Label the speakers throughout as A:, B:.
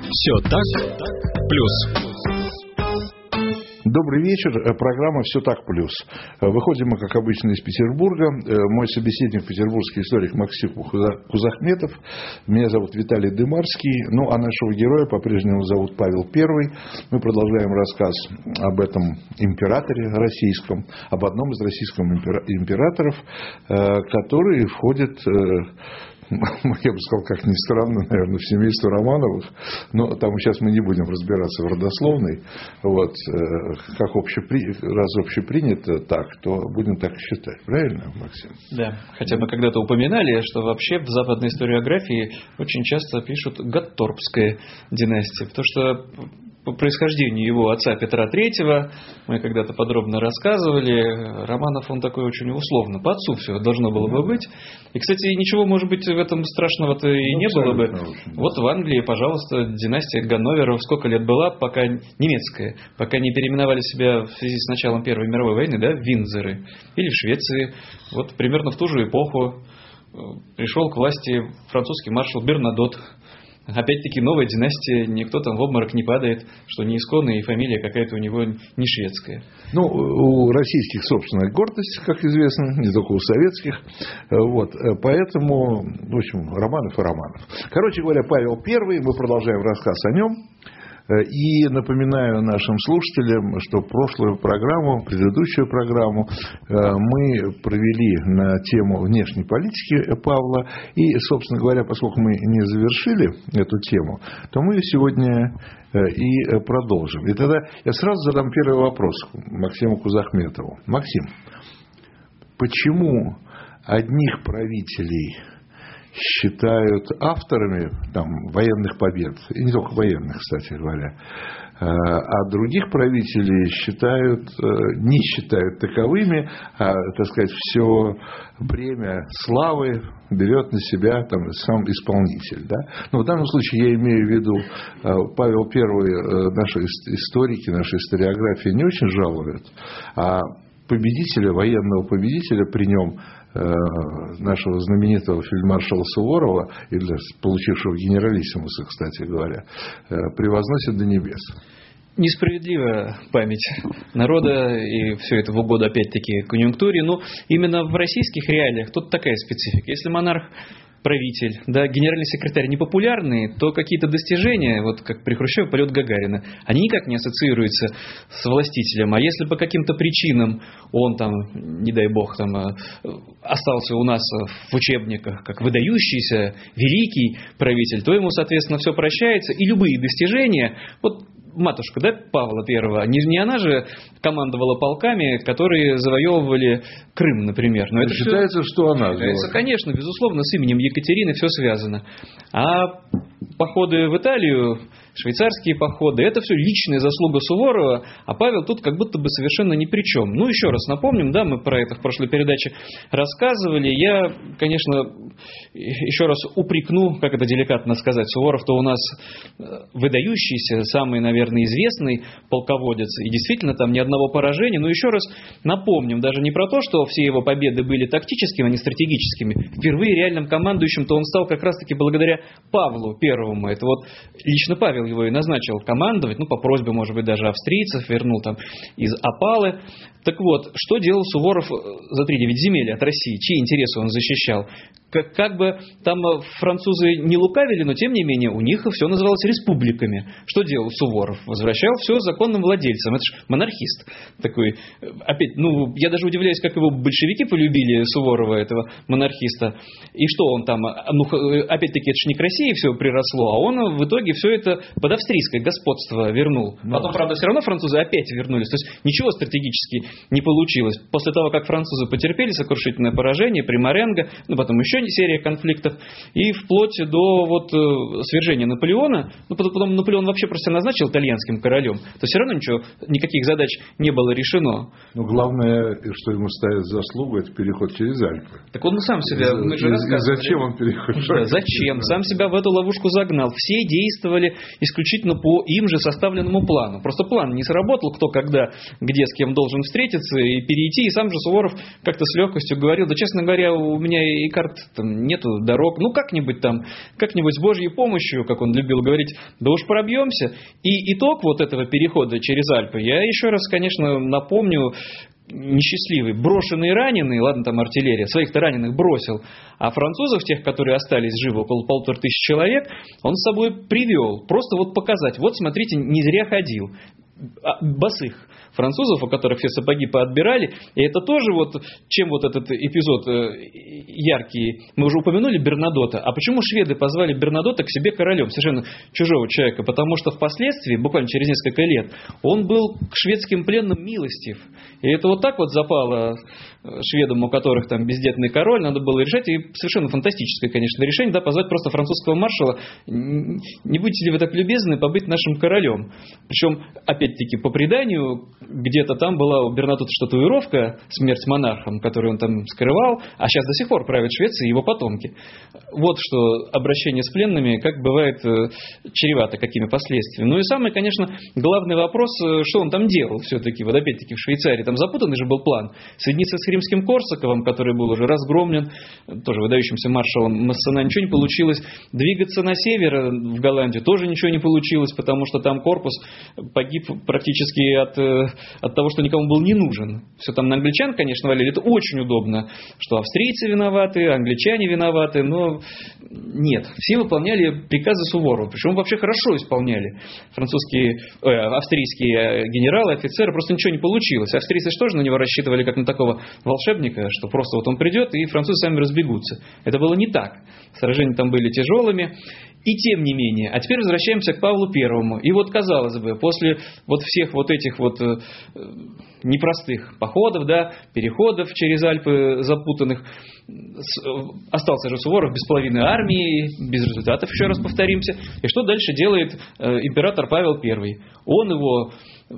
A: Все так, плюс.
B: Добрый вечер. Программа «Все так плюс». Выходим мы, как обычно, из Петербурга. Мой собеседник, петербургский историк Максим Кузахметов. Меня зовут Виталий Дымарский. Ну, а нашего героя по-прежнему зовут Павел I. Мы продолжаем рассказ об этом императоре российском, об одном из российских императоров, который входит... я бы сказал, как ни странно, наверное, в семейство Романовых, но там сейчас мы не будем разбираться в родословной. Вот, как раз общепринято так, то будем так считать. Правильно, Максим?
C: Да, хотя мы когда-то упоминали, что вообще в западной историографии очень часто пишут Гатторпская династия, потому что по происхождению его отца Петра III мы когда-то подробно рассказывали. Романов он такой очень условно. По отцу все должно было бы быть. И, кстати, ничего, может быть, в этом страшного-то и не было бы. Вот в Англии, пожалуйста, династия Ганноверов сколько лет была, пока немецкая, пока не переименовали себя в связи с началом Первой мировой войны, да, в Виндзоры. Или в Швеции. Вот примерно в ту же эпоху пришел к власти французский маршал Бернадот. Опять-таки новая династия, никто там в обморок не падает, что не исконная, и фамилия какая-то у него не шведская.
B: Ну, у российских собственная гордость, как известно, не только у советских. Вот, поэтому, в общем, Романов и Романов. Короче говоря, Павел I, мы продолжаем рассказ о нем. И напоминаю нашим слушателям, что прошлую программу, предыдущую программу мы провели на тему внешней политики Павла. И, собственно говоря, поскольку мы не завершили эту тему, то мы сегодня и продолжим. И тогда я сразу задам первый вопрос Максиму Кузахметову. Максим, почему одних правителей считают авторами там, военных побед, и не только военных, кстати говоря, а других правителей не считают таковыми, а, так сказать, все бремя славы берет на себя там, сам исполнитель. Да? Но в данном случае я имею в виду, Павел I, наши историки, наша историография не очень жалуют, а победителя, военного победителя при нем, нашего знаменитого фельдмаршала Суворова, или получившего генералиссимуса, кстати говоря, превозносят до небес.
C: Несправедливая память народа, и все это в угоду, опять-таки, конъюнктуре. Но именно в российских реалиях тут такая специфика. Если монарх, правитель, да, генеральный секретарь непопулярные, то какие-то достижения, вот как при Хрущеве полет Гагарина, они никак не ассоциируются с властителем. А если по каким-то причинам он там, не дай бог, там остался у нас в учебниках как выдающийся, великий правитель, то ему, соответственно, все прощается, и любые достижения, вот матушка, да, Павла I, не она же командовала полками, которые завоевывали Крым, например. Но это
B: считается, что она.
C: Считается, конечно, безусловно, с именем Екатерины все связано. А походы в Италию, швейцарские походы, это все личная заслуга Суворова, а Павел тут как будто бы совершенно ни при чем. Ну, еще раз напомним, да, мы про это в прошлой передаче рассказывали. Я, конечно, еще раз упрекну, как это деликатно сказать, Суворов-то у нас выдающийся, самый, наверное, известный полководец, и действительно там ни одного поражения. Но еще раз напомним, даже не про то, что все его победы были тактическими, а не стратегическими. Впервые реальным командующим-то он стал как раз-таки благодаря Павлу Первому. Это вот лично Павел его и назначил командовать, ну, по просьбе, может быть, даже австрийцев, вернул там из опалы. Так вот, что делал Суворов за 3-9 земель от России? Чьи интересы он защищал? Как бы там французы не лукавили, но тем не менее у них все называлось республиками. Что делал Суворов? Возвращал все законным владельцам. Это же монархист такой. Опять, ну, я даже удивляюсь, как его большевики полюбили, Суворова, этого монархиста. И что он там, ну, опять-таки, это же не к России все приросло, а он в итоге все это под австрийское господство вернул. Потом, правда, все равно французы опять вернулись. То есть ничего стратегически не получилось. После того, как французы потерпели сокрушительное поражение при Маренго, ну, потом еще серия конфликтов, и вплоть до вот свержения Наполеона, ну, потом Наполеон вообще просто назначил итальянским королем, то все равно никаких задач не было решено.
B: Но главное, что ему ставят заслугу, это переход через Альпы.
C: Так он сам себя...
B: И зачем он переходит?
C: Да, зачем? Сам себя в эту ловушку загнал. Все действовали исключительно по им же составленному плану. Просто план не сработал, кто когда, где с кем должен встретиться и перейти. И сам же Суворов как-то с легкостью говорил, да, честно говоря, у меня и карт там нету дорог, ну как-нибудь с Божьей помощью, как он любил говорить, да уж пробьемся. И итог вот этого перехода через Альпы, я еще раз, конечно, напомню, несчастливый, брошенный раненый, ладно, там артиллерия, своих-то раненых бросил, а французов, тех, которые остались живы, около 1500 человек, он с собой привел, просто вот показать, вот смотрите, не зря ходил, босых французов, у которых все сапоги поотбирали, и это тоже вот, чем вот этот эпизод яркий, мы уже упомянули Бернадотта, а почему шведы позвали Бернадотта к себе королем, совершенно чужого человека, потому что впоследствии, буквально через несколько лет, он был к шведским пленным милостив, и это вот так вот запало шведам, у которых там бездетный король, надо было решать, и совершенно фантастическое, конечно, решение, да, позвать просто французского маршала, не будете ли вы так любезны побыть нашим королем, причем, опять-таки, по преданию, где-то там была у Бернадотта что татуировка «Смерть монархам», которую он там скрывал, а сейчас до сих пор правят Швецией его потомки. Вот что обращение с пленными, как бывает, чревато какими последствиями. Ну и самый, конечно, главный вопрос, что он там делал все-таки, вот опять-таки в Швейцарии, там запутанный же был план, соединиться с римским Корсаковым, который был уже разгромлен, тоже выдающимся маршалом Массена, ничего не получилось, двигаться на север в Голландию тоже ничего не получилось, потому что там корпус погиб практически от того, что никому был не нужен. Все там на англичан, конечно, валили. Это очень удобно, что австрийцы виноваты, англичане виноваты, но нет. Все выполняли приказы Суворова, причем вообще хорошо исполняли. Австрийские генералы, офицеры, просто ничего не получилось. Австрийцы тоже на него рассчитывали как на такого волшебника, что просто вот он придет и французы сами разбегутся. Это было не так. Сражения там были тяжелыми. И тем не менее, а теперь возвращаемся к Павлу Первому. И вот, казалось бы, после вот всех вот этих вот непростых походов, да, переходов через Альпы запутанных, остался же Суворов без половины армии, без результатов, еще раз повторимся. И что дальше делает император Павел I? Он его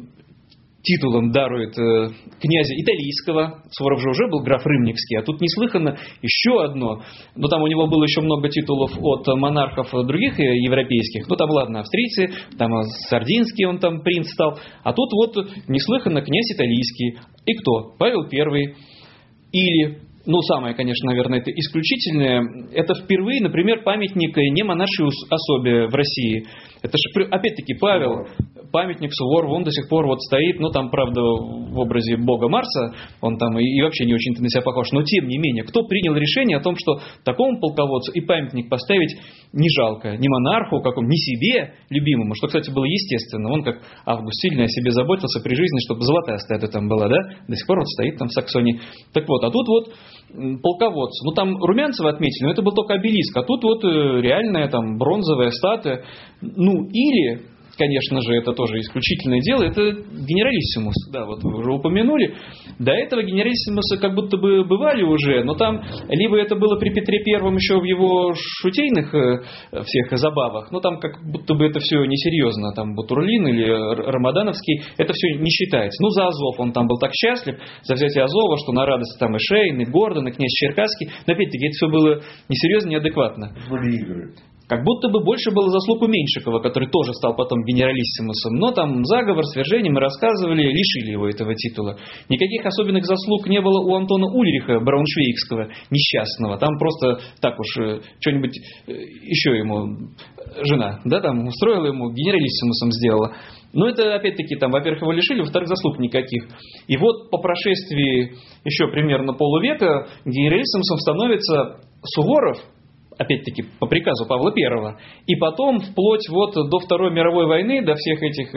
C: титулом дарует князя Италийского, Суворов же уже был граф Рымникский, а тут неслыханно еще одно, но там у него было еще много титулов от монархов других европейских, ну там ладно, австрийцы, там Сардинский он там принц стал, а тут вот неслыханно князь Италийский. И кто? Павел I. Или, ну самое, конечно, наверное, это исключительное, это впервые, например, памятник не монаршей особе в России. Это же, опять-таки, Павел, памятник Суворову, он до сих пор вот стоит, ну там, правда, в образе бога Марса, он там и вообще не очень-то на себя похож, но тем не менее, кто принял решение о том, что такому полководцу и памятник поставить не жалко, ни монарху, ни себе любимому, что, кстати, было естественно, он как Август сильно о себе заботился при жизни, чтобы золотая статуя там была, да, до сих пор вот стоит там в Саксонии. Так вот, а тут вот полководцы, ну там Румянцева отметили, но это был только обелиск, а тут вот реальная там бронзовая статуя, ну или... Конечно же, это тоже исключительное дело, это генералиссимус, да, вот вы уже упомянули. До этого генералиссимусы как будто бы бывали уже, но там либо это было при Петре Первом еще в его шутейных всех забавах, но там как будто бы это все несерьезно, там Бутурлин или Рамадановский, это все не считается. Ну, за Азов он там был так счастлив, за взятие Азова, что на радость там и Шейн, и Гордон, и князь Черкасский, но опять-таки это все было несерьезно, неадекватно.
B: Были игры.
C: Как будто бы больше было заслуг у Меньшикова, который тоже стал потом генералиссимусом. Но там заговор, свержение, мы рассказывали, лишили его этого титула. Никаких особенных заслуг не было у Антона Ульриха, Брауншвейгского, несчастного. Там просто так уж что-нибудь еще ему жена, да, там устроила ему, генералиссимусом сделала. Но это, опять-таки, там, во-первых, его лишили, во-вторых, заслуг никаких. И вот по прошествии еще примерно полувека генералиссимусом становится Суворов, опять-таки, по приказу Павла I, и потом, вплоть вот до Второй мировой войны, до всех этих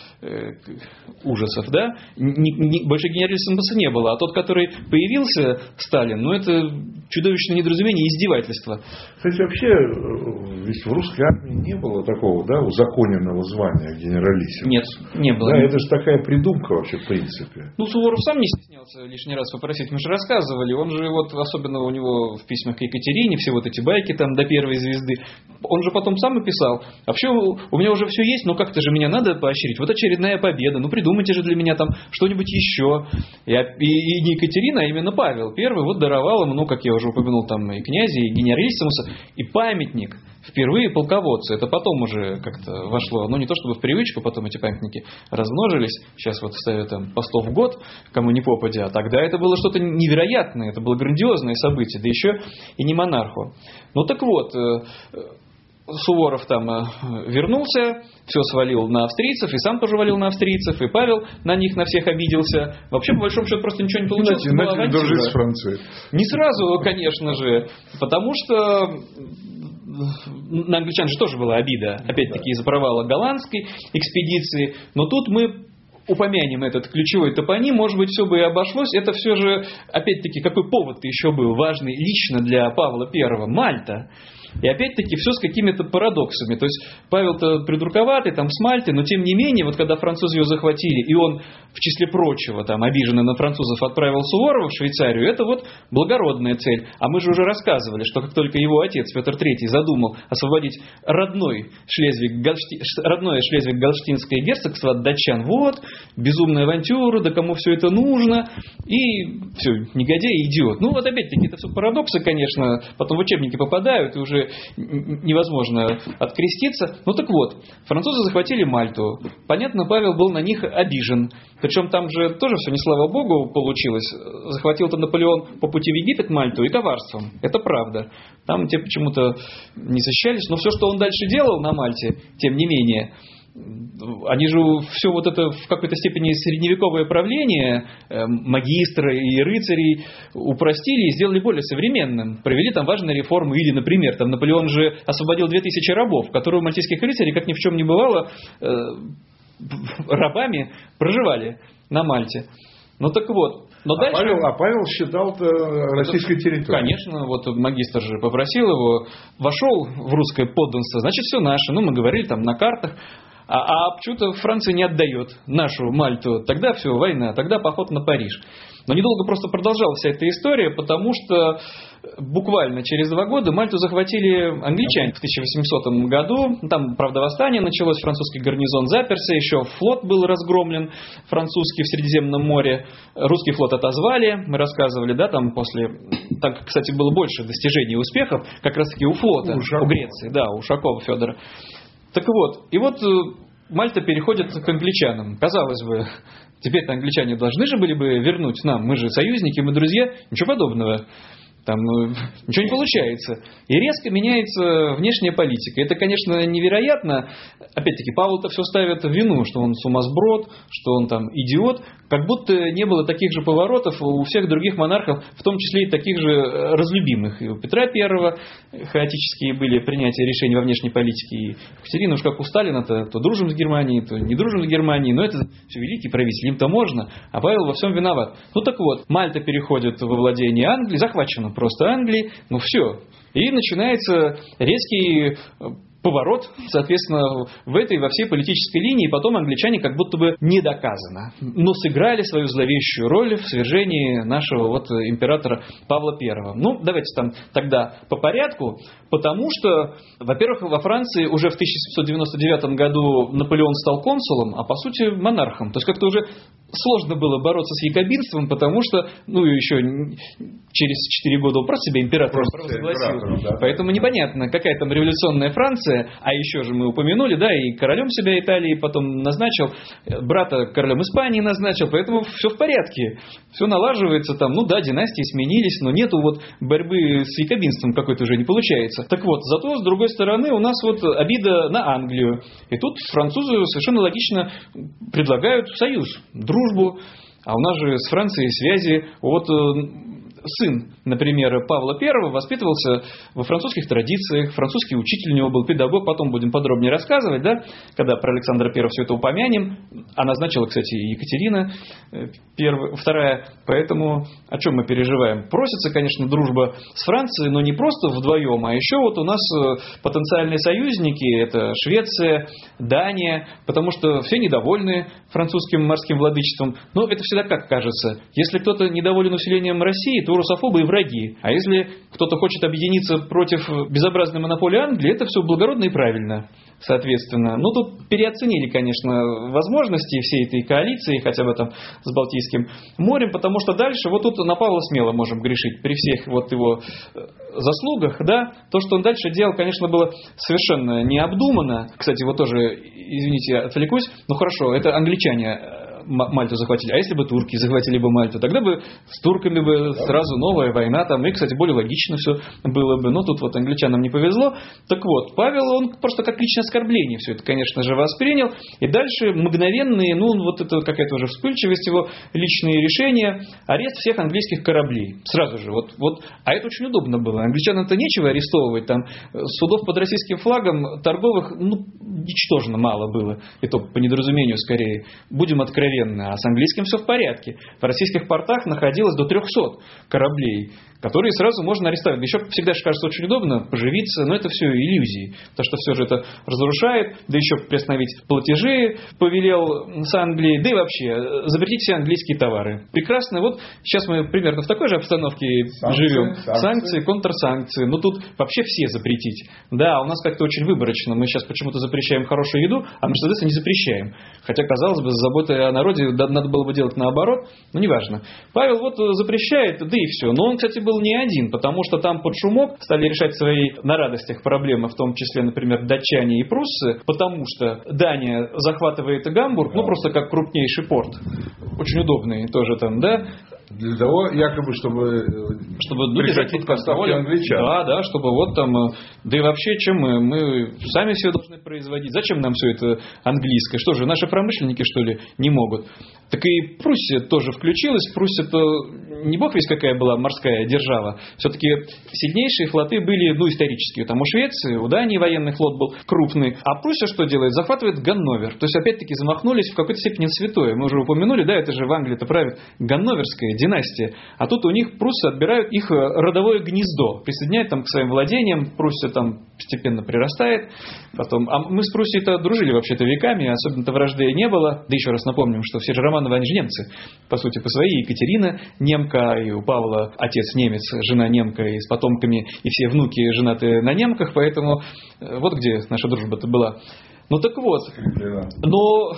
C: ужасов, да, больше генералиссимуса не было. А тот, который появился, Сталин, ну, это чудовищное недоразумение и издевательство.
B: Кстати, вообще, ведь в русской армии не было такого, да, узаконенного звания генералиссимуса.
C: Нет, не было.
B: Да, это же такая придумка вообще, в принципе.
C: Ну, Суворов сам не стеснялся лишний раз попросить, мы же рассказывали, он же вот, особенно у него в письмах к Екатерине, все вот эти байки там до первой звезды, он же потом сам и писал, вообще у меня уже все есть, но как-то же меня надо поощрить, вот очередная победа, ну придумайте же для меня там что-нибудь еще. И не Екатерина, а именно Павел I вот даровал ему, ну, как я уже упомянул, там и князя, и генералиссимуса, и памятник впервые полководцы. Это потом уже как-то вошло, ну не то чтобы в привычку, потом эти памятники размножились. Сейчас вот ставят там по 100 в год, кому не попадя. А тогда это было что-то невероятное, это было грандиозное событие, да еще и не монарху. Ну так вот, Суворов там вернулся, все свалил на австрийцев, и сам тоже валил на австрийцев, и Павел на них, на всех обиделся. Вообще, по большому счету, просто ничего не получилось.
B: Начали дружить с Францией.
C: Не сразу, конечно же, потому что на англичан же тоже была обида, опять-таки из-за провала голландской экспедиции, но тут мы упомянем этот ключевой топоним, может быть, все бы и обошлось. Это все же, опять-таки, какой повод еще был важный лично для Павла I? Мальта. И опять-таки все с какими-то парадоксами. То есть Павел-то придурковатый, там с Мальты, но тем не менее, вот когда французы ее захватили, и он, в числе прочего, там, обиженный на французов, отправил Суворова в Швейцарию, это вот благородная цель. А мы же уже рассказывали, что как только его отец Петр III задумал освободить родное Шлезвиг-Гольштинское герцогство от датчан, вот, безумная авантюра, да кому все это нужно, и все, негодяй и идиот. Ну вот опять-таки, это все парадоксы, конечно, потом в учебники попадают, и уже невозможно откреститься. Ну так вот, французы захватили Мальту. Понятно, Павел был на них обижен. Причем там же тоже все не слава богу получилось. Захватил-то Наполеон по пути в Египет Мальту и коварством. Это правда. Там те почему-то не защищались. Но все, что он дальше делал на Мальте, тем не менее, они же все вот это в какой-то степени средневековое правление магистра и рыцарей упростили и сделали более современным. Провели там важные реформы. Или, например, там Наполеон же освободил 2000 рабов, которые у мальтийских рыцарей, как ни в чем не бывало, рабами проживали на Мальте. Ну так вот. Но дальше...
B: Павел считал это российской территорией.
C: Конечно, вот магистр же попросил его, вошел в русское подданство, значит все наше. Ну мы говорили там на картах. А почему-то Франция не отдает нашу Мальту. Тогда все, война, тогда поход на Париж. Но недолго просто продолжалась вся эта история, потому что буквально через 2 года Мальту захватили англичане в 1800 году. Там, правда, восстание началось, французский гарнизон заперся, еще флот был разгромлен, французский в Средиземном море. Русский флот отозвали, мы рассказывали, да, там после... Там, кстати, было больше достижений и успехов, как раз-таки у флота, у Греции, да, у Ушакова Федора. Так вот, и вот Мальта переходит к англичанам. Казалось бы, теперь-то англичане должны же были бы вернуть нам, мы же союзники, мы друзья, ничего подобного. Там ничего не получается. И резко меняется внешняя политика. Это, конечно, невероятно. Опять-таки, Павел-то все ставит в вину, что он сумасброд, что он там идиот. Как будто не было таких же поворотов у всех других монархов, в том числе и таких же разлюбимых. И у Петра I хаотические были принятия решений во внешней политике. И Екатерина, уж как у Сталина-то, то дружим с Германией, то не дружим с Германией. Но это все великий правитель, им-то можно. А Павел во всем виноват. Ну так вот, Мальта переходит во владение Англии, захвачена просто Англии, ну все. И начинается резкий поворот, соответственно, в этой, во всей политической линии. И потом англичане как будто бы не доказано, но сыграли свою зловещую роль в свержении нашего вот императора Павла I. Ну, давайте там тогда по порядку, потому что, во-первых, во Франции уже в 1799 году Наполеон стал консулом, а по сути монархом. То есть как-то уже сложно было бороться с якобинством, потому что, ну, еще через 4 года он просто себя императором провозгласил. Да. Поэтому непонятно, какая там революционная Франция. А еще же мы упомянули, да, и королем себя Италии потом назначил, брата королем Испании назначил, поэтому все в порядке. Все налаживается там, ну да, династии сменились, но нету вот борьбы с якобинством какой-то уже не получается. Так вот, зато с другой стороны у нас вот обида на Англию. И тут французы совершенно логично предлагают союз, дружбу, а у нас же с Францией связи. Вот сын, например, Павла I воспитывался во французских традициях, французский учитель у него был, педагог, потом будем подробнее рассказывать, да, когда про Александра I все это упомянем. А назначила, кстати, Екатерина II, поэтому о чем мы переживаем? Просится, конечно, дружба с Францией, но не просто вдвоем, а еще вот у нас потенциальные союзники, это Швеция, Дания, потому что все недовольны французским морским владычеством. Но это всегда как кажется. Если кто-то недоволен усилением России, то все русофобы и враги. А если кто-то хочет объединиться против безобразной монополии Англии, это все благородно и правильно. Соответственно, ну тут переоценили, конечно, возможности всей этой коалиции, хотя бы там с Балтийским морем, потому что дальше вот тут на Павла смело можем грешить при всех вот его заслугах, да, то, что он дальше делал, конечно, было совершенно необдуманно. Кстати, вот тоже, извините, отвлекусь, ну хорошо, это англичане Мальту захватили. А если бы турки захватили бы Мальту, тогда бы с турками бы сразу новая война там. И, кстати, более логично все было бы. Но тут вот англичанам не повезло. Так вот, Павел, он просто как личное оскорбление все это, конечно же, воспринял. И дальше мгновенные, ну, вот это какая-то уже вспыльчивость его, личные решения, арест всех английских кораблей. Сразу же. Вот. А это очень удобно было. Англичанам-то нечего арестовывать. Там судов под российским флагом торговых, ну, ничтожно мало было. И то по недоразумению скорее. Будем откровенны. А с английским все в порядке. В российских портах находилось до 300 кораблей, которые сразу можно арестовать. Еще всегда же кажется очень удобно поживиться, но это все иллюзии. Потому что все же это разрушает, да еще приостановить платежи повелел с Англией, да и вообще запретить все английские товары. Прекрасно. Вот сейчас мы примерно в такой же обстановке живем. Санкции, контрсанкции. Но тут вообще все запретить. Да, у нас как-то очень выборочно. Мы сейчас почему-то запрещаем хорошую еду, а Мерседесы не запрещаем. Хотя, казалось бы, с заботой о народе надо было бы делать наоборот, но неважно. Павел вот запрещает, да и все. Но он, кстати, был не один, потому что там под шумок стали решать свои на радостях проблемы, в том числе, например, датчане и пруссы, потому что Дания захватывает Гамбург, ну просто как крупнейший порт. Очень удобный тоже там, да?
B: Для того, якобы, чтобы
C: держать под контролем англичан. Да, чтобы вот там, да и вообще, чем мы сами все должны производить. Зачем нам все это английское? Что же, наши промышленники, что ли, не могут? Так и Пруссия тоже включилась. Пруссия-то не бог весть какая была морская держава. Все-таки сильнейшие флоты были, ну, исторические. Там у Швеции, у Дании военный флот был крупный. А Пруссия что делает? Захватывает Ганновер. То есть, опять-таки, замахнулись в какой-то степени святое. Мы уже упомянули, да, это же в Англии-то правит Ганноверская династия. А тут у них пруссы отбирают их родовое гнездо. Присоединяют там к своим владениям. Пруссия там постепенно прирастает. Потом, а мы с Пруссией-то дружили вообще-то веками. Особенно-то вражды не было. Да еще раз напомним, что все же Романовы, они же немцы. По сути, по своей. Екатерина немка, и у Павла отец немец, жена немка, и с потомками, и все внуки женаты на немках. Поэтому вот где наша дружба-то была. Ну так вот, но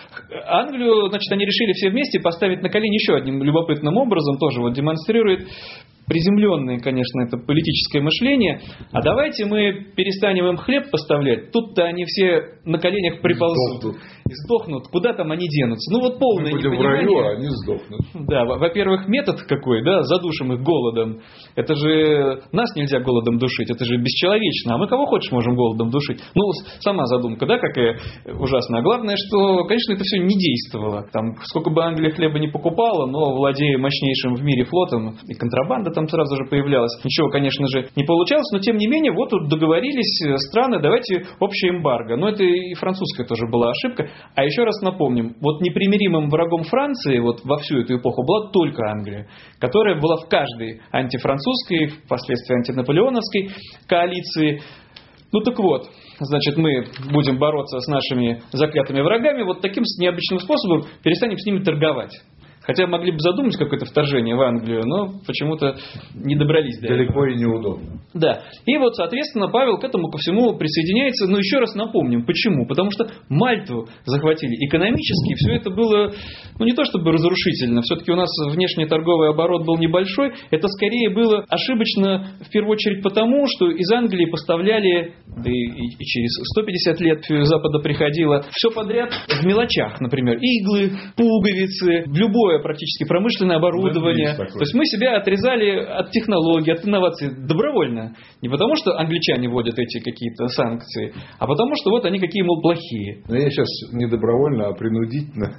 C: Англию, значит, они решили все вместе поставить на колени еще одним любопытным образом, тоже вот демонстрирует приземленное, конечно, это политическое мышление. А давайте мы перестанем им хлеб поставлять. Тут-то они все на коленях приползут и сдохнут. Куда там они денутся? Ну вот полное непонимание. Мы будем в раю, а они сдохнут. Да, во-первых, метод какой, да, задушим их голодом. Это же нас нельзя голодом душить, это же бесчеловечно. А мы кого хочешь можем голодом душить. Ну, сама задумка, да, какая ужасная. А главное, что, конечно, это все не действовало. Там, сколько бы Англия хлеба не покупала, но владея мощнейшим в мире флотом, и контрабанда там сразу же появлялась. Ничего, конечно же, не получалось, но тем не менее, вот тут договорились страны, давайте общее эмбарго. Но это и французская тоже была ошибка. А еще раз напомним, вот непримиримым врагом Франции вот во всю эту эпоху была только Англия, которая была в каждой антифранцузской, впоследствии антинаполеоновской коалиции. Ну так вот, значит, мы будем бороться с нашими заклятыми врагами вот таким необычным способом, перестанем с ними торговать. Хотя могли бы задумать какое-то вторжение в Англию, но почему-то не добрались до этого.
B: Далеко и неудобно.
C: Да. И вот, соответственно, Павел к этому ко всему присоединяется. Но еще раз напомним, почему. Потому что Мальту захватили. Экономически все это было, ну не то чтобы разрушительно. Все-таки у нас внешний торговый оборот был небольшой. Это скорее было ошибочно в первую очередь потому, что из Англии поставляли, да и через 150 лет с Запада приходило, все подряд в мелочах. Например, иглы, пуговицы, любое практически промышленное оборудование. То есть мы себя отрезали от технологий, от инноваций добровольно. Не потому, что англичане вводят эти какие-то санкции, а потому, что вот они какие, мол, плохие.
B: Но я сейчас не добровольно, а принудительно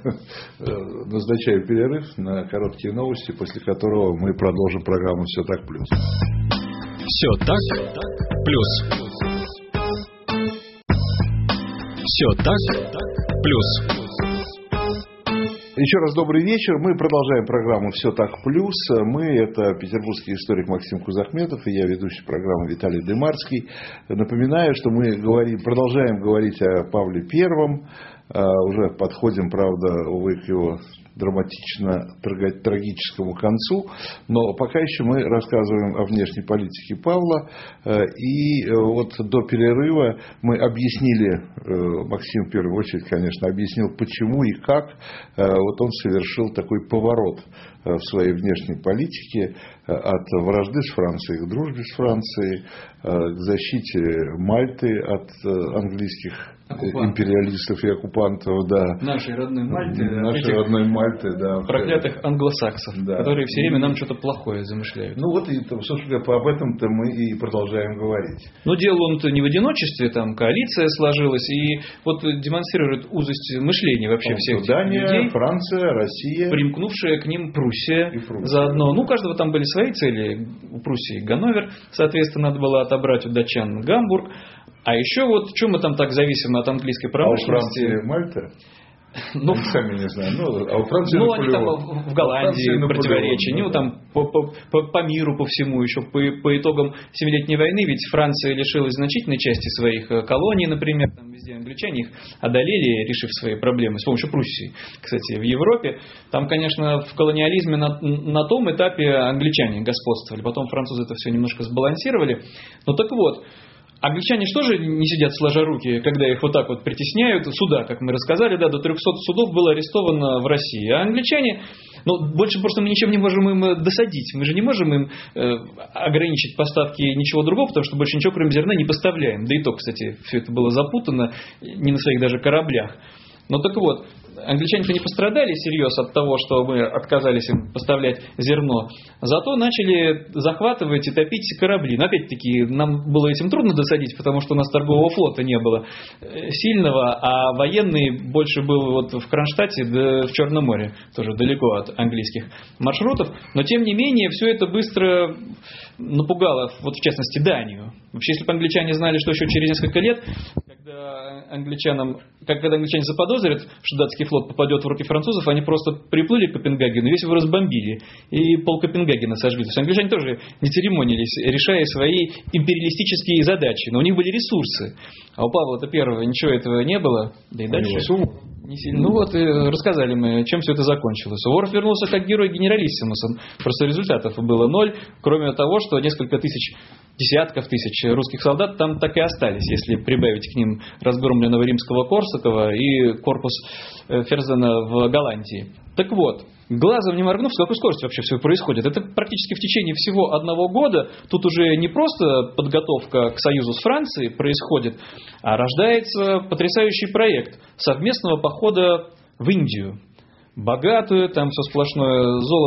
B: назначаю перерыв на короткие новости, после которого мы продолжим программу «Все так плюс».
A: Все так плюс. Все так плюс.
B: Еще раз добрый вечер. Мы продолжаем программу «Все так плюс». Мы – это петербургский историк Максим Кузахметов и я, ведущий программы Виталий Дымарский. Напоминаю, что мы продолжаем говорить о Павле Первом, уже подходим, правда, увы, к его драматично-трагическому концу, но пока еще мы рассказываем о внешней политике Павла, и вот до перерыва мы объяснили, Максим в первую очередь, конечно, объяснил, почему и как вот он совершил такой поворот в своей внешней политике от вражды с Францией к дружбе с Францией, к защите Мальты от английских империалистов и оккупантов, да.
C: Нашей родной Мальты.
B: Нашей родной Мальты, да.
C: Проклятых англосаксов, да, которые все время нам что-то плохое замышляют.
B: Ну вот, и, собственно, об этом-то мы и продолжаем говорить.
C: Но делал он-то не в одиночестве, там коалиция сложилась, и вот демонстрирует узость мышления вообще всех
B: Дания,
C: людей.
B: Франция, Россия.
C: Примкнувшая к ним Пруссия заодно. Ну, у каждого там были свои цели. У Пруссии Ганновер, соответственно, надо было отобрать у датчан Гамбург. А еще вот, что мы там так зависимы от английской промышленности?
B: А у Франции Мальта?
C: Ну,
B: сами не знаю. А у Франции
C: ну, они там в Голландии противоречия. Ну, там по миру, по всему еще. По итогам Семилетней войны, ведь Франция лишилась значительной части своих колоний, например. Там везде англичане их одолели, решив свои проблемы с помощью Пруссии. Кстати, в Европе. Там, конечно, в колониализме на том этапе англичане господствовали. Потом французы это все немножко сбалансировали. Ну, так вот. Англичане что же не сидят сложа руки, когда их вот так вот притесняют? Суда, как мы рассказали, да, до 300 судов было арестовано в России. А англичане, ну, больше просто мы ничем не можем им досадить. Мы же не можем им ограничить поставки ничего другого, потому что больше ничего, кроме зерна, не поставляем. Да и то, кстати, все это было запутано, не на своих даже кораблях. Ну так вот, англичане-то не пострадали серьезно от того, что мы отказались им поставлять зерно. Зато начали захватывать и топить корабли. Но опять-таки нам было этим трудно досадить, потому что у нас торгового флота не было сильного, а военный больше был вот в Кронштадте, да в Черном море, тоже далеко от английских маршрутов. Но тем не менее, все это быстро напугало, вот в частности, Данию. Вообще, если бы англичане знали, что еще через несколько лет, когда англичане заподозрят, что датский флот попадет в руки французов, они просто приплыли к Копенгагену, весь его разбомбили, и пол Копенгагена сожгли. То есть англичане тоже не церемонились, решая свои империалистические задачи. Но у них были ресурсы. А у Павла I ничего этого не было. Да и дальше не сильно. Ну вот, и рассказали мы, чем все это закончилось. Суворов вернулся как герой генералиссимус. Просто результатов было ноль, кроме того, что несколько тысяч, десятков тысяч русских солдат там так и остались, если прибавить к ним разгромленного римского Корсакова и корпус Ферзена в Голландии. Так вот, глазом не моргнув, с какой скоростью вообще все происходит. Это практически в течение всего одного года. Тут уже не просто подготовка к союзу с Францией происходит, а рождается потрясающий проект совместного похода в Индию. Богатую, там все сплошное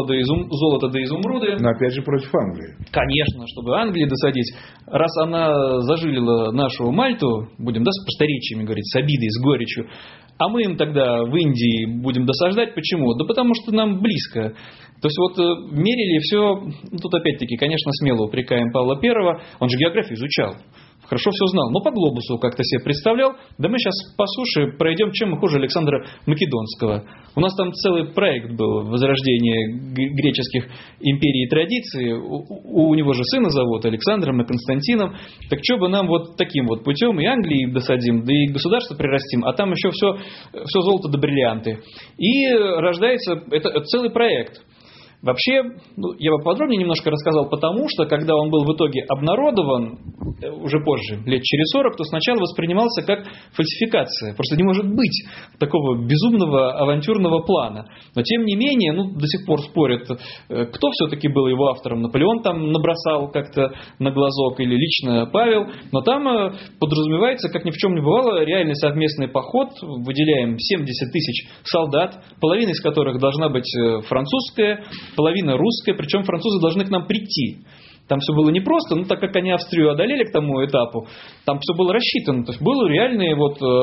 C: золото да изумруды.
B: Но опять же против Англии.
C: Конечно, чтобы Англии досадить. Раз она зажилила нашу Мальту, будем, да, с просторечиями говорить, с обидой, с горечью, а мы им тогда в Индии будем досаждать. Почему? Да потому что нам близко. То есть вот мерили все, ну, тут опять-таки, конечно, смело упрекаем Павла I, он же географию изучал. Хорошо все знал, но по глобусу как-то себе представлял. Да мы сейчас по суше пройдем, чем мы хуже Александра Македонского. У нас там целый проект был возрождение греческих империй и традиций. У него же сына зовут Александром и Константином. Так что бы нам вот таким вот путем и Англии досадим, да и государство прирастим, а там еще все золото да бриллианты. И рождается это целый проект. Вообще, я бы подробнее немножко рассказал, потому что, когда он был в итоге обнародован, уже позже, лет через 40, то сначала воспринимался как фальсификация. Просто не может быть такого безумного авантюрного плана. Но, тем не менее, до сих пор спорят, кто все-таки был его автором. Наполеон там набросал как-то на глазок или лично Павел. Но там подразумевается, как ни в чем не бывало, реальный совместный поход. Выделяем 70 тысяч солдат, половина из которых должна быть французская, половина русская, причем французы должны к нам прийти. Там все было непросто, так как они Австрию одолели к тому этапу, там все было рассчитано. То есть был реальный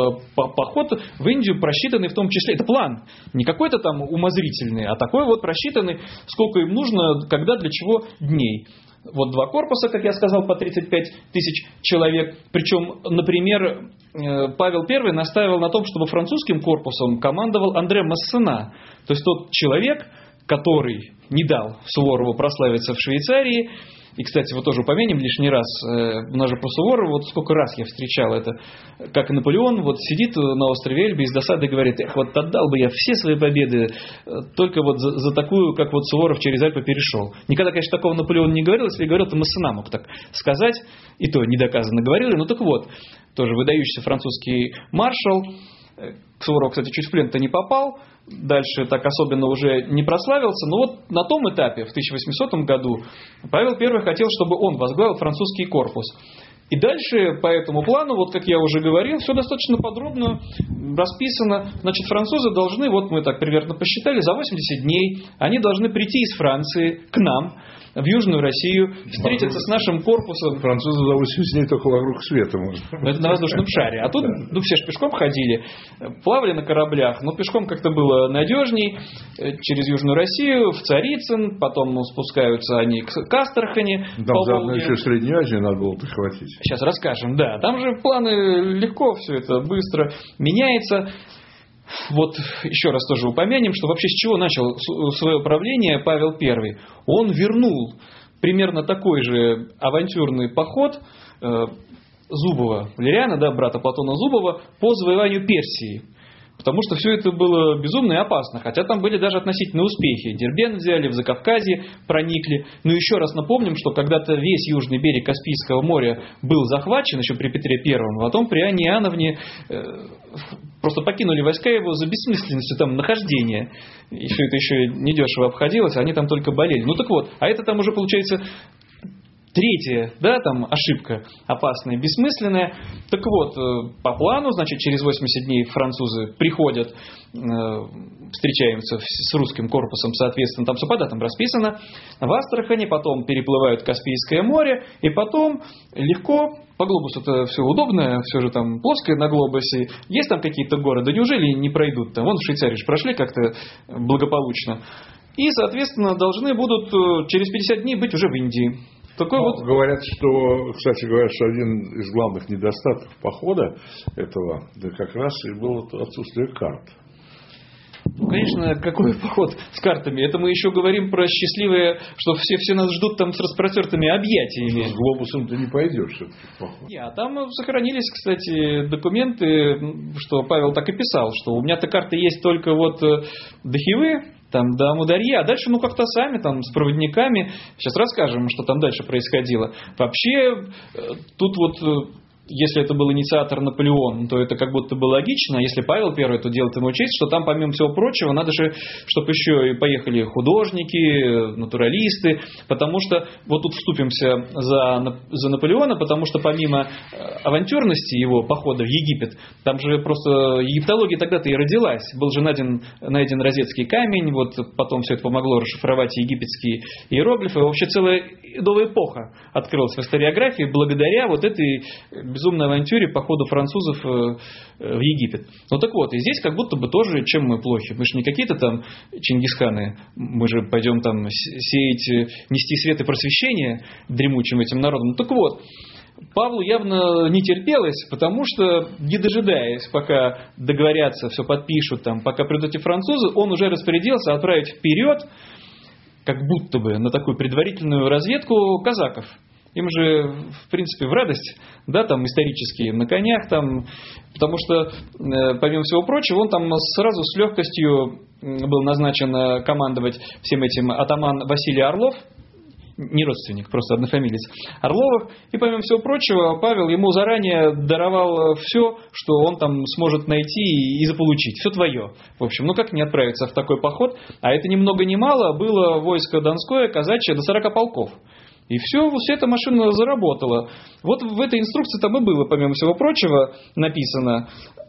C: поход в Индию, просчитанный в том числе. Это план, не какой-то там умозрительный, а такой вот просчитанный, сколько им нужно, когда, для чего дней. Вот 2 корпуса, как я сказал, по 35 тысяч человек. Причем, например, Павел I настаивал на том, чтобы французским корпусом командовал Андре Массена. То есть тот человек, который не дал Суворову прославиться в Швейцарии. И, кстати, вот тоже упомянем лишний раз, у нас же про Суворова, вот сколько раз я встречал это, как и Наполеон вот сидит на острове Эльбе и с досадой говорит: эх, вот отдал бы я все свои победы только вот за такую, как вот Суворов через Альпы перешел. Никогда, конечно, такого Наполеон не говорил, если говорил, то Массена мог так сказать, и то недоказанно говорил. Ну так вот, тоже выдающийся французский маршал. Суворов, кстати, чуть в плен-то не попал, дальше так особенно уже не прославился, но вот на том этапе, в 1800 году, Павел I хотел, чтобы он возглавил французский корпус. И дальше по этому плану, вот как я уже говорил, все достаточно подробно расписано. Значит, французы должны, вот мы так примерно посчитали, за 80 дней они должны прийти из Франции к нам, в Южную Россию, встретиться с нашим корпусом.
B: Французы за 80 дней только вокруг света можно.
C: Это на воздушном шаре. А тут все же пешком ходили, плавали на кораблях, но пешком как-то было надежней. Через Южную Россию, в Царицын, потом спускаются они к Астрахани.
B: Там заодно еще Среднюю Азию надо было прихватить.
C: Сейчас расскажем, да. Там же планы легко, все это быстро меняется. Вот еще раз тоже упомянем, что вообще с чего начал свое правление Павел I. Он вернул примерно такой же авантюрный поход Зубова, Валериана, да, брата Платона Зубова, по завоеванию Персии. Потому что все это было безумно и опасно. Хотя там были даже относительные успехи. Дербент взяли, в Закавказье проникли. Но еще раз напомним, что когда-то весь южный берег Каспийского моря был захвачен еще при Петре I. Потом при Анне Иоанновне просто покинули войска его за бессмысленностью там нахождения. И все это еще недешево обходилось, они там только болели. Ну так вот, а это там уже получается... Третья, да, там ошибка опасная, бессмысленная. Так вот, по плану, значит, через 80 дней французы приходят, встречаемся с русским корпусом, соответственно, там все по датам расписано, в Астрахани, потом переплывают Каспийское море, и потом легко, по глобусу это все удобно, все же там плоское на глобусе, есть там какие-то горы, да неужели не пройдут там, вон в Швейцарии же прошли как-то благополучно. И, соответственно, должны будут через 50 дней быть уже в Индии. Вот...
B: Говорят, что, кстати, один из главных недостатков похода этого, да как раз и было отсутствие карт.
C: Ну, конечно, какой поход с картами? Это мы еще говорим про счастливые, что все нас ждут там с распростертыми объятиями.
B: С глобусом ты не пойдешь все-таки в поход.
C: А там сохранились, кстати, документы, что Павел так и писал, что у меня-то карты есть только вот до Хивы, там до Амударьи, а дальше, как-то сами, там, с проводниками. Сейчас расскажем, что там дальше происходило. Вообще, тут вот, если это был инициатор Наполеон, то это как будто бы логично. А если Павел I, то делает ему честь, что там, помимо всего прочего, надо же, чтобы еще и поехали художники, натуралисты, потому что, вот тут вступимся за Наполеона, потому что помимо авантюрности его похода в Египет, там же просто египтология тогда-то и родилась. Был же найден розетский камень, вот потом все это помогло расшифровать египетские иероглифы. Вообще целая новая эпоха открылась в историографии благодаря вот этой безумной авантюре по ходу французов в Египет. Ну так вот, и здесь как будто бы тоже чем мы плохи. Мы же не какие-то там Чингисханы, мы же пойдем там сеять, нести свет и просвещение дремучим этим народом. Ну так вот, Павлу явно не терпелось, потому что, не дожидаясь, пока договорятся, все подпишут, там, пока придут эти французы, он уже распорядился отправить вперед, как будто бы на такую предварительную разведку казаков. Им же, в принципе, в радость, да, там, исторические, на конях, там, потому что, помимо всего прочего, он там сразу с легкостью был назначен командовать всем этим атаман Василий Орлов, не родственник, просто однофамилец Орловых, и, помимо всего прочего, Павел ему заранее даровал все, что он там сможет найти и заполучить, все твое. В общем, как не отправиться в такой поход, а это ни много ни мало, было войско донское, казачье, до 40 полков. И все, вся эта машина заработала. Вот в этой инструкции там и было, помимо всего прочего, написано,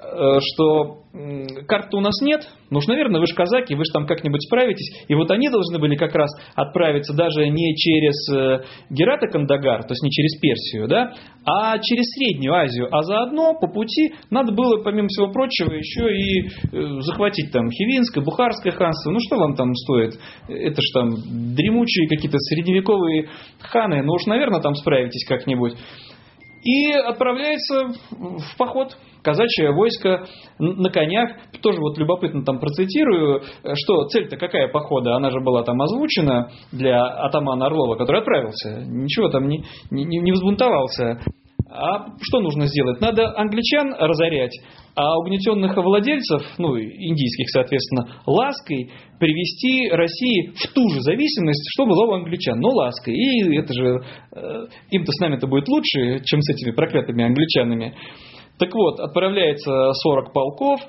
C: что карты у нас нет, ну уж, наверное, вы же казаки, вы же там как-нибудь справитесь. И вот они должны были как раз отправиться даже не через Герат и Кандагар, то есть не через Персию, да, а через Среднюю Азию. А заодно по пути надо было, помимо всего прочего, еще и захватить там Хивинское, Бухарское ханство. Ну что вам там стоит? Это ж там дремучие какие-то средневековые ханы. Ну уж, наверное, там справитесь как-нибудь. И отправляется в поход. Казачье войско на конях. Тоже вот любопытно там процитирую, что цель-то какая похода, она же была там озвучена для атамана Орлова, который отправился. Ничего там не взбунтовался. А что нужно сделать? Надо англичан разорять, а угнетенных владельцев, индийских, соответственно, лаской привести России в ту же зависимость, что была у англичан, но лаской. И это же им-то с нами-то будет лучше, чем с этими проклятыми англичанами. Так вот, отправляется 40 полков.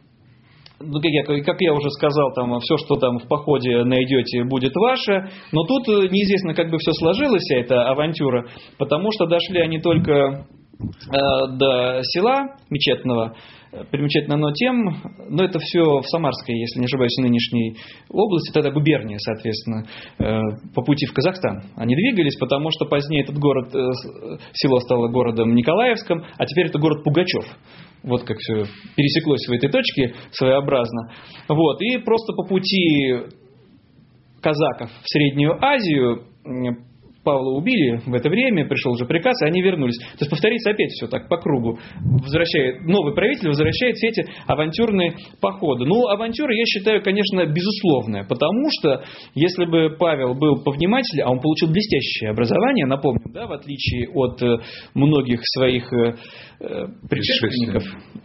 C: Как я уже сказал, там все, что там в походе найдете, будет ваше. Но тут неизвестно, как бы все сложилось, вся эта авантюра, потому что дошли они только до села Мечетного. Примечательно оно тем, но это все в Самарской, если не ошибаюсь, нынешней области, тогда губерния, соответственно, по пути в Казахстан. Они двигались, потому что позднее этот город, село стало городом Николаевском, а теперь это город Пугачев. Вот как все пересеклось в этой точке своеобразно. Вот. И просто по пути казаков в Среднюю Азию Павла убили в это время, пришел уже приказ, и они вернулись. То есть повторится опять все так по кругу. Новый правитель возвращает все эти авантюрные походы. Авантюра, я считаю, конечно, безусловная, потому что если бы Павел был повнимательнее, а он получил блестящее образование, напомню, в отличие от многих своих предшественников,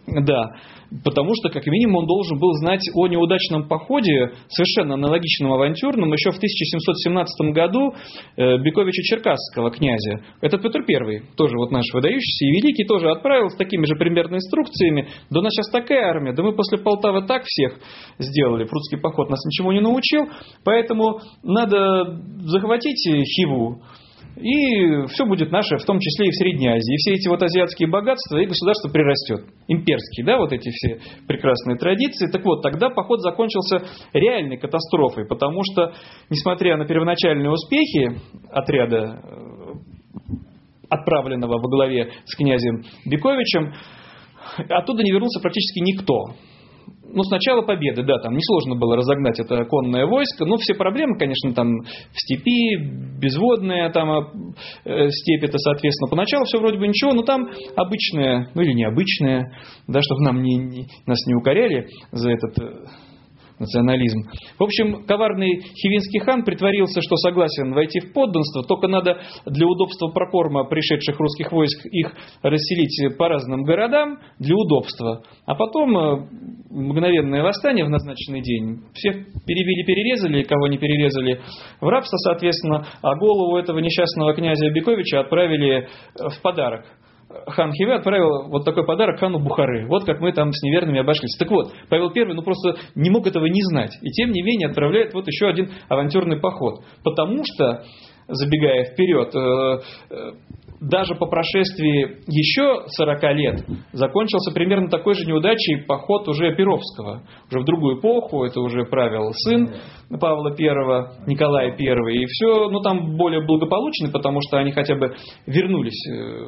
C: потому что, как минимум, он должен был знать о неудачном походе, совершенно аналогичном авантюрном, еще в 1717 году Бековича Черкасского князя. Этот Петр I, тоже вот наш выдающийся и великий, тоже отправил с такими же примерно инструкциями. Да у нас сейчас такая армия, да мы после Полтавы так всех сделали, прусский поход нас ничего не научил, поэтому надо захватить Хиву, и все будет наше, в том числе и в Средней Азии. И все эти вот азиатские богатства, и государство прирастет. Имперские, вот эти все прекрасные традиции. Так вот, тогда поход закончился реальной катастрофой, потому что, несмотря на первоначальные успехи отряда, отправленного во главе с князем Бековичем, оттуда не вернулся практически никто. Сначала победы, там несложно было разогнать это конное войско, но все проблемы, конечно, там в степи, безводная там степь, это, соответственно, поначалу все вроде бы ничего, но там обычное, или необычное, чтобы нас не укоряли за этот национализм. В общем, коварный хивинский хан притворился, что согласен войти в подданство, только надо для удобства прокорма пришедших русских войск их расселить по разным городам для удобства. А потом мгновенное восстание в назначенный день. Всех перебили-перерезали, кого не перерезали в рабство, соответственно, а голову этого несчастного князя Бековича отправили в подарок. Хан Хивы отправил вот такой подарок хану Бухары. Вот как мы там с неверными обошлись. Так вот, Павел I просто не мог этого не знать. И тем не менее отправляет вот еще один авантюрный поход. Потому что, забегая вперед, даже по прошествии еще 40 лет закончился примерно такой же неудачей поход уже Перовского. Уже в другую эпоху, это уже правил сын Павла I, Николай I. И все, там более благополучно, потому что они хотя бы вернулись,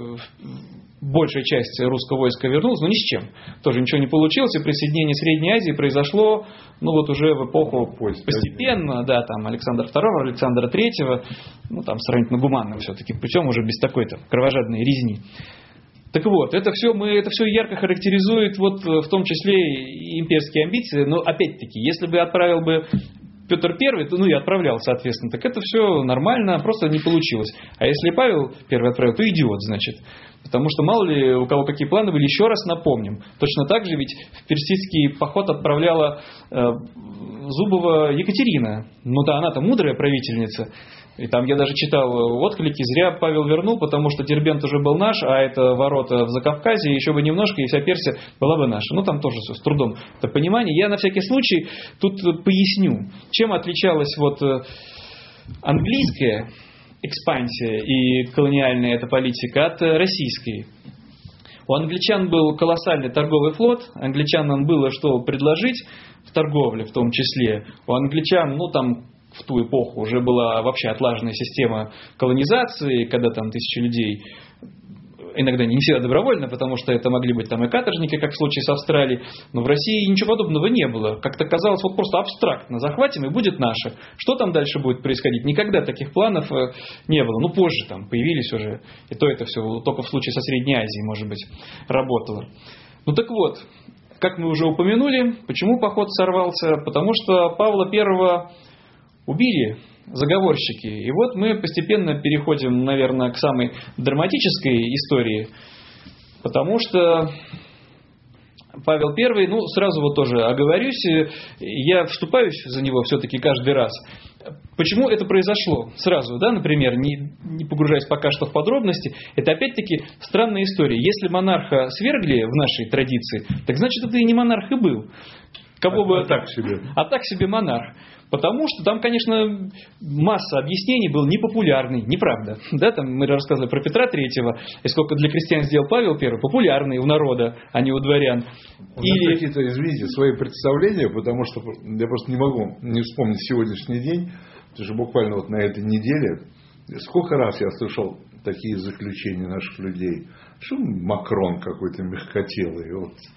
C: большая часть русского войска вернулась, но ни с чем. Тоже ничего не получилось, и присоединение Средней Азии произошло, уже в эпоху постепенно, там Александра II, Александра III, там сравнительно гуманным все-таки путем, уже без такой-то кровожадной резни. Так вот, это все ярко характеризует в том числе и имперские амбиции, но опять-таки, если бы отправил бы Петр I, и отправлял, соответственно, так это все нормально, просто не получилось. А если Павел I отправил, то идиот, значит. Потому что мало ли у кого какие планы были, еще раз напомним. Точно так же ведь в персидский поход отправляла Зубова Екатерина. Она-то мудрая правительница. И там я даже читал отклики, зря Павел вернул, потому что Дербент уже был наш, а это ворота в Закавказье, еще бы немножко, и вся Персия была бы наша. Там тоже все с трудом. Это понимание. Я на всякий случай тут поясню, чем отличалась английская экспансия и колониальная эта политика от российской. У англичан был колоссальный торговый флот, англичанам было что предложить в торговле в том числе. У англичан, в ту эпоху уже была вообще отлаженная система колонизации, когда там тысячи людей иногда не всегда добровольно, потому что это могли быть там и каторжники, как в случае с Австралией, но в России ничего подобного не было. Как-то казалось, вот просто абстрактно захватим и будет наше. Что там дальше будет происходить? Никогда таких планов не было. Ну, позже там появились уже, и то это все только в случае со Средней Азией, может быть, работало. Ну так вот, как мы уже упомянули, почему поход сорвался? Потому что Павла I убили заговорщики. И вот мы постепенно переходим, наверное, к самой драматической истории, потому что Павел I, ну, сразу вот тоже оговорюсь, я вступаюсь за него все-таки каждый раз. Почему это произошло? Сразу, да, например, не погружаясь пока что в подробности, это опять-таки странная история. Если монарха свергли в нашей традиции, так значит, это и не монарх и был.
B: Так себе.
C: А так себе монарх. Потому что там, конечно, масса объяснений была непопулярной, неправда. Да, там мы рассказывали про Петра III, и сколько для крестьян сделал Павел I, популярный у народа, а не у дворян.
B: Или какие-то, извините, свои представления, потому что я просто не могу не вспомнить сегодняшний день, потому что буквально вот на этой неделе, сколько раз я слышал такие заключения наших людей, что Макрон какой-то мягкотелый.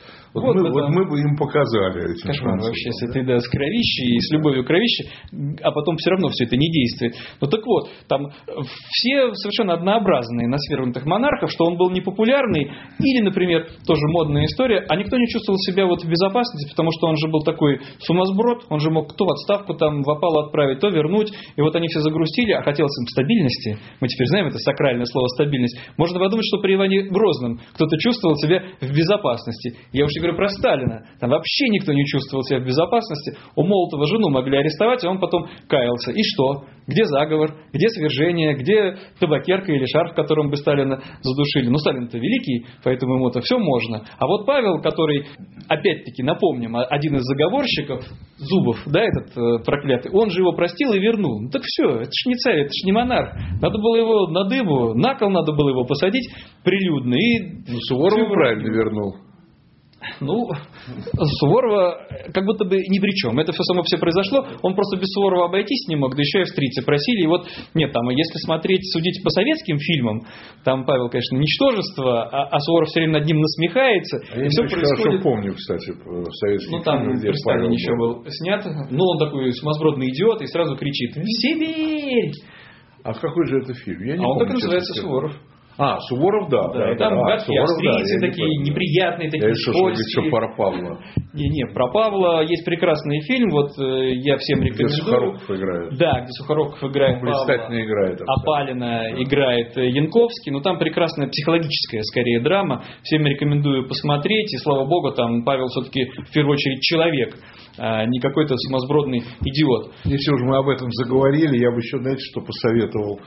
B: Вот мы бы им показали.
C: Кошмар вообще, с этой, да, с кровищей и с любовью к кровище, а потом все равно все это не действует. Ну так вот, там все совершенно однообразные на свергнутых монархов, что он был непопулярный, или, например, тоже модная история, а никто не чувствовал себя вот в безопасности, потому что он же был такой сумасброд, он же мог то в отставку там в опалу отправить, то вернуть, и вот они все загрустили, а хотелось им стабильности. Мы теперь знаем это сакральное слово стабильность. Можно подумать, что при Иване Грозном кто-то чувствовал себя в безопасности. Я уж не говорю про Сталина. Там вообще никто не чувствовал себя в безопасности. У Молотова жену могли арестовать, а он потом каялся. И что? Где заговор? Где свержение? Где табакерка или шарф, которым бы Сталина задушили? Ну, Сталин-то великий, поэтому ему-то все можно. А вот Павел, который, опять-таки, напомним, один из заговорщиков, Зубов, да, этот проклятый, он же его простил и вернул. Ну так все, это ж не царь, это ж не монарх. Надо было его на дыбу, на кол надо было его посадить прилюдно. И
B: Суворова правильно вернул.
C: Ну, Суворова как будто бы ни при чем. Это все само все произошло. Он просто без Суворова обойтись не мог, да еще и австрийцы просили. И вот, нет, там, если смотреть, судить по советским фильмам, там Павел, конечно, ничтожество, а Суворов все время над ним насмехается.
B: Я
C: все
B: не очень
C: происходит...
B: хорошо помню, кстати, в советских
C: фильмах. Ну, там
B: фильмах, где
C: при Сталине
B: Павел
C: еще был снят. Ну, он такой сумасбродный идиот и сразу кричит: «В Сибирь!»
B: А какой же это фильм? Я не помню,
C: он так и называется, Суворов.
B: Суворов, да.
C: Да, и там гадкие австрийцы такие, неприятные, такие скользкие.
B: Еще про Павла.
C: Не, про Павла есть прекрасный фильм, вот я всем рекомендую.
B: Где Сухоруков играет.
C: Да, где Сухоруков играет Павла.
B: Блистательно играет.
C: А Палина играет Янковский. Ну, там прекрасная психологическая, скорее, драма. Всем рекомендую посмотреть. И, слава богу, там Павел все-таки в первую очередь человек, а не какой-то сумасбродный идиот.
B: Если уж мы об этом заговорили, я бы еще, знаете, что посоветовал.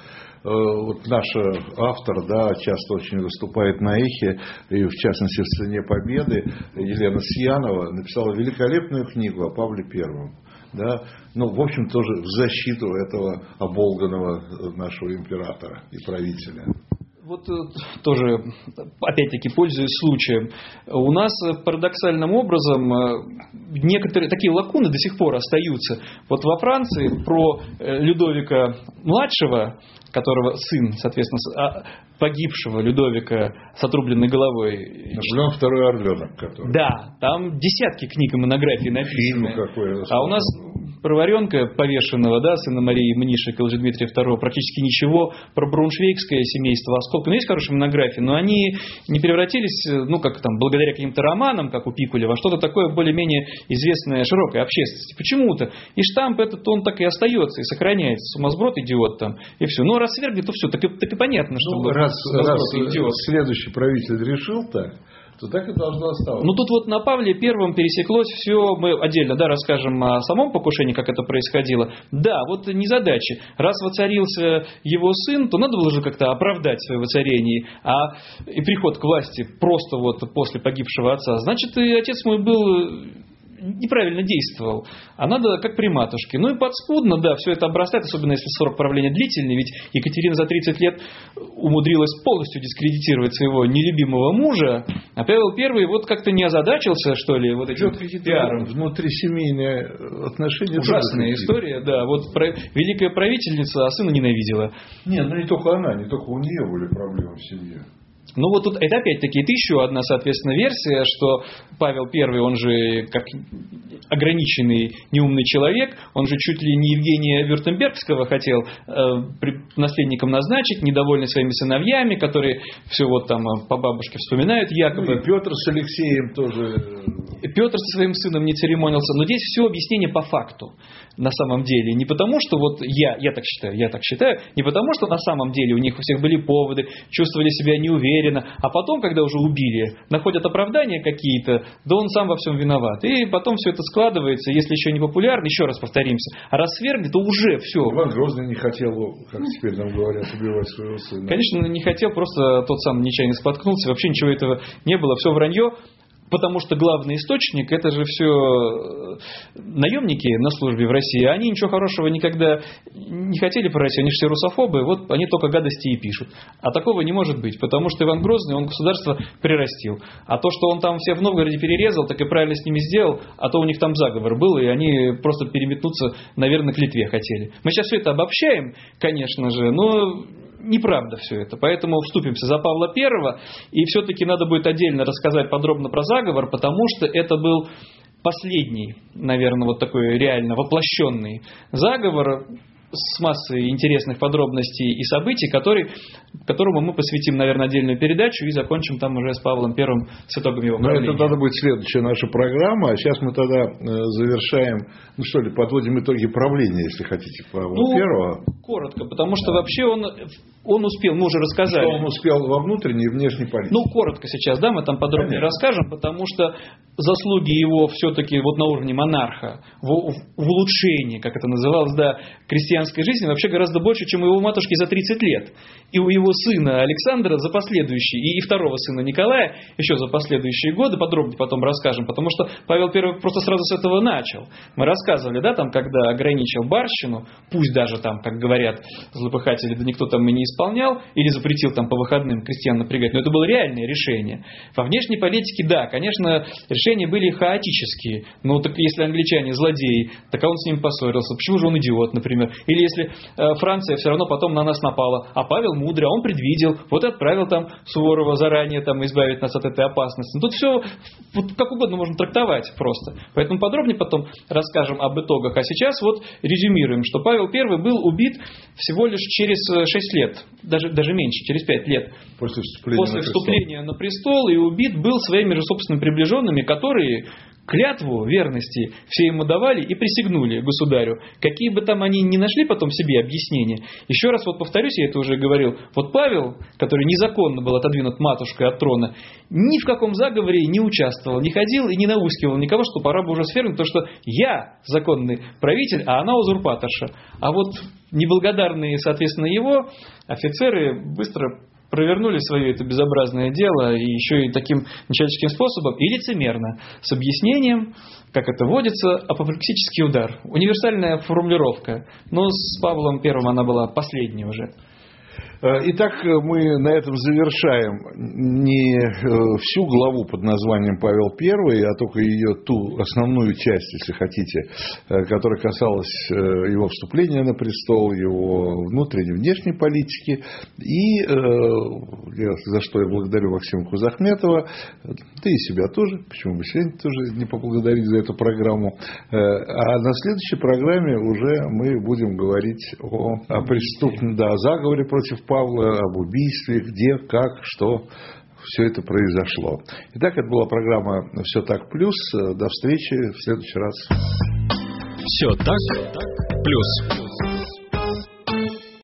B: Вот наш автор, да, часто очень выступает на эхе, и в частности в «Цене победы», Елена Сьянова написала великолепную книгу о Павле I. Да? Ну, в общем, тоже в защиту этого оболганного нашего императора и правителя.
C: Вот тоже, опять-таки, пользуясь случаем, у нас парадоксальным образом некоторые такие лакуны до сих пор остаются. Вот во Франции про Людовика младшего, которого сын, соответственно, погибшего Людовика с отрубленной головой.
B: Наполеон II Орленок. Который...
C: Да, там десятки книг и монографий написаны.
B: Фильм какой.
C: А у нас про Варенка повешенного, да, сына Марии Мнишек и Лжедмитрия II, практически ничего. Про брауншвейгское семейство Осколка. Ну, есть хорошие монографии, но они не превратились, ну, как там, благодаря каким-то романам, как у Пикуля, во что-то такое более-менее известное широкой общественности. Почему-то. И штамп этот, он так и остается, и сохраняется. Сумасброд, идиот там, и все. Ну, раз свергли, то все, так и понятно, что...
B: Ну, раз следующий правитель решил так, то так и должно оставаться.
C: Ну, тут вот на Павле Первом пересеклось все, мы отдельно, да, расскажем о самом покушении, как это происходило. Да, вот незадачи. Раз воцарился его сын, то надо было же как-то оправдать свое воцарение. И приход к власти просто вот после погибшего отца. Значит, и отец мой был... неправильно действовал, а надо как при матушке. Ну и подспудно, да, все это обрастает, особенно если срок правления длительный, ведь Екатерина за 30 лет умудрилась полностью дискредитировать своего нелюбимого мужа, а Павел I вот как-то не озадачился, что ли, вот этим пиаром.
B: Внутрисемейные отношения.
C: Ужасная история, да, вот великая правительница, а сына ненавидела.
B: Нет, ну не только она, не только у нее были проблемы в семье.
C: Ну вот тут это опять-таки это еще одна, соответственно, версия, что Павел I, он же как ограниченный неумный человек, он же чуть ли не Евгения Вюртембергского хотел наследником назначить, недовольный своими сыновьями, которые все вот там по бабушке вспоминают якобы.
B: Ну, и Петр с Алексеем тоже.
C: Петр со своим сыном не церемонился, но здесь все объяснение по факту. На самом деле. Не потому, что вот я так считаю, не потому, что на самом деле у них у всех были поводы, чувствовали себя неуверенно, а потом, когда уже убили, находят оправдания какие-то, да он сам во всем виноват. И потом все это складывается, если еще не популярно, еще раз повторимся, а раз свергли, то уже все.
B: Иван Грозный не хотел, как теперь нам говорят, убивать своего сына.
C: Конечно, не хотел, просто тот сам нечаянно споткнулся, вообще ничего этого не было, все вранье. Потому что главный источник, это же все наемники на службе в России, они ничего хорошего никогда не хотели про Россию, они же все русофобы, вот они только гадости и пишут. А такого не может быть, потому что Иван Грозный, он государство прирастил. А то, что он там всех в Новгороде перерезал, так и правильно с ними сделал, а то у них там заговор был, и они просто переметнуться, наверное, к Литве хотели. Мы сейчас все это обобщаем, конечно же, но... Неправда все это, поэтому вступимся за Павла I, и все-таки надо будет отдельно рассказать подробно про заговор, потому что это был последний, наверное, вот такой реально воплощенный заговор с массой интересных подробностей и событий, которому мы посвятим, наверное, отдельную передачу и закончим там уже с Павлом I с итогом его правления.
B: Но это надо будет следующая наша программа, а сейчас мы тогда завершаем, подводим итоги правления, если хотите, Павла I.
C: Коротко, потому что вообще он успел, мы уже рассказали.
B: Что он успел во внутренней и внешней политике.
C: Коротко сейчас, да, мы там подробнее расскажем, потому что заслуги его все-таки вот на уровне монарха, в улучшении, как это называлось, да, крестьянской жизни вообще гораздо больше, чем у его матушки за 30 лет. И у его сына Александра за последующие, и второго сына Николая еще за последующие годы, подробнее потом расскажем, потому что Павел I просто сразу с этого начал. Мы рассказывали, да, там, когда ограничил барщину, пусть даже там, как говорят злопыхатели, да никто там и не исполнял, или запретил там по выходным крестьян напрягать, но это было реальное решение. Во внешней политике, да, конечно, решения были хаотические. Ну, так если англичане злодеи, так а он с ними поссорился, почему же он идиот, например? Или если Франция все равно потом на нас напала, а Павел мудрый, а он предвидел, вот и отправил там Суворова заранее там избавить нас от этой опасности. Тут все вот как угодно можно трактовать просто. Поэтому подробнее потом расскажем об итогах. А сейчас вот резюмируем, что Павел I был убит всего лишь через 6 лет, даже меньше, через 5 лет.
B: После
C: вступления на престол, и убит был своими же собственными приближенными, которые клятву верности все ему давали и присягнули государю. Какие бы там они ни нашли потом себе объяснения. Еще раз вот повторюсь, я это уже говорил. Вот Павел, который незаконно был отодвинут матушкой от трона, ни в каком заговоре не участвовал, не ходил и не наускивал никого, что пора бы уже свергнуть, потому что я законный правитель, а она узурпаторша. А вот неблагодарные, соответственно, его офицеры быстро провернули свое это безобразное дело, и еще и таким нечеловеческим способом, и лицемерно, с объяснением, как это водится, апоплексический удар. Универсальная формулировка, но с Павлом I она была последней уже.
B: Итак, мы на этом завершаем не всю главу под названием Павел I, а только ее ту основную часть, если хотите, которая касалась его вступления на престол, его внутренней и внешней политики. И за что я благодарю Максима Кузахметова, да и себя тоже, почему бы сегодня тоже не поблагодарить за эту программу. А на следующей программе уже мы будем говорить о преступном, о заговоре против Павла, об убийстве, где, как, что все это произошло. Итак, это была программа «Все так плюс». До встречи в следующий раз.
A: Все так плюс.